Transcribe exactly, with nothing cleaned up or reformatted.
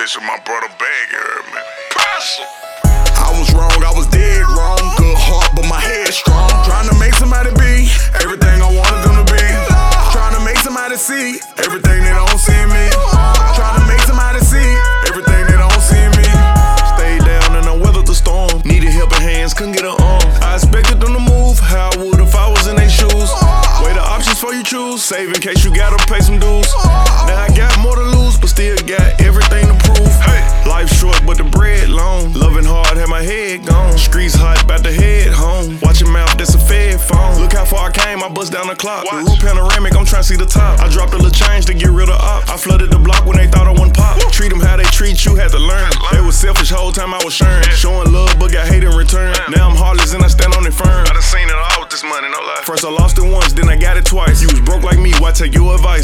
bitch with my brother bag, you heard me? Pass 'em. I was wrong, I was dead wrong. Good heart, but my head strong. Trying to make somebody be everything I wanted them to be. Trying to make somebody see everything they don't see in me. Trying to make somebody see everything they don't see in me. Stayed down and I weathered the storm. Needed helping hands, couldn't get an arm. I expected them to move how I would if I was in their shoes. Weigh the options for you choose. Save in case you gotta pay some dues. Now I got more to lose, but still got everything to prove. Hey. Life short, but the bread long. Loving hard, had my head gone. Streets hot, about to head home. Watch your mouth, that's a fed phone. Look how far I came, I bust down the clock. Watch. The roof panoramic, I'm trying to see the top. I dropped a little change to get rid of op. I flooded the block when they thought I wouldn't pop. Woo. Treat them how they treat you, had to learn. They was selfish whole time I was sharing. Yeah. Showing love, but got hate in return. Damn. Now I'm heartless and I stand on it firm. I done seen it all with this money, no lie. First I lost it once, then I got it twice. You was broke like me, why take your advice?